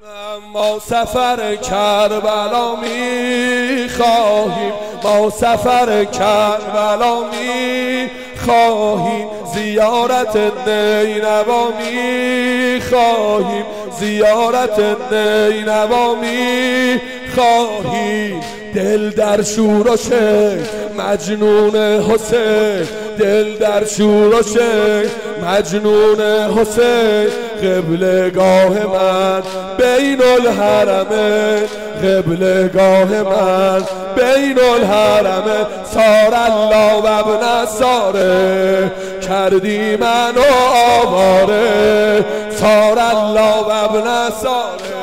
ما سفر کربلا می خواهیم، ما سفر کربلا می خواهیم، زیارت نینوا می خواهیم، زیارت نینوا می خواهیم. دل در شور و شک مجنون حسین، دل در شور و شک مجنون حسین. قبلگاه من بین الحرمین، قبلگاه من بین الحرمین. سار الله و ابن ساره کردی منو آواره، سار الله و ابن ساره.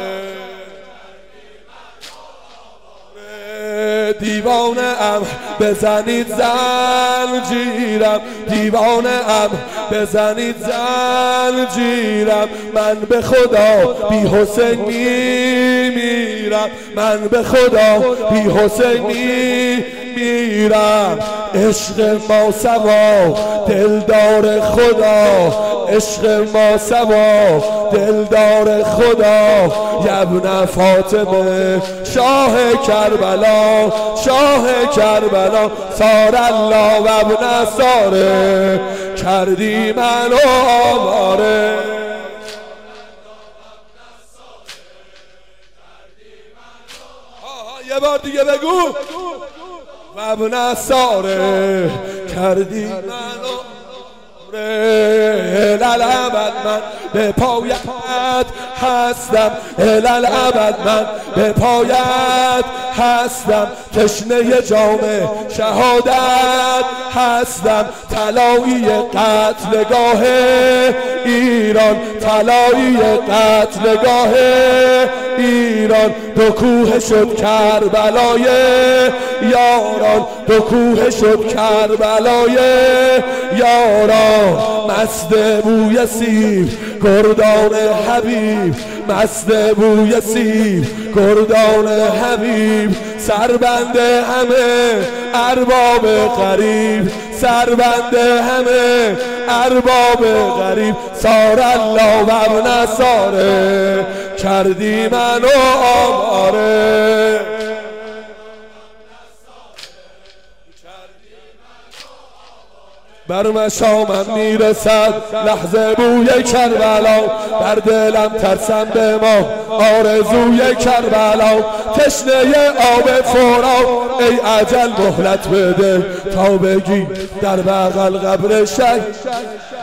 دیوانه ام بزنید زنجیرم، دیوانه ام بزنید زنجیرم. من به خدا بی حسین میمیرم، من به خدا بی حسین میمیرم. عشق ما سوا دلدار خدا، عشق ما سوا دلدار خدا. ابن فاطمه شاه کربلا، شاه کربلا. سار الله و ابن ساره کردی منو آواره. یه بار دیگه بگو. و ابن ساره کردی منو الالعبد من به پایت هستم، الالعبد من به پایت هستم. تشنه جام شهادت هستم، طلایی قتلگاه ایران، طلایی قتلگاه ایران. دو کوه شد کربلای یاران، دو کوه شد کربلای یاران. مست بوی سیر گردان حبیب، مست بوی سیر گردان حبیب. سربند همه ارباب غریب، سربند همه ارباب غریب. سار الله و ابن ساره کردی منو آواره. بر مشامم میرسد لحظه بوی کربلا، بر دلم ترسم به ما آرزوی کربلا. تشنه آب فرات ای اجل مهلت بده، تا بگی در بغل قبر شهید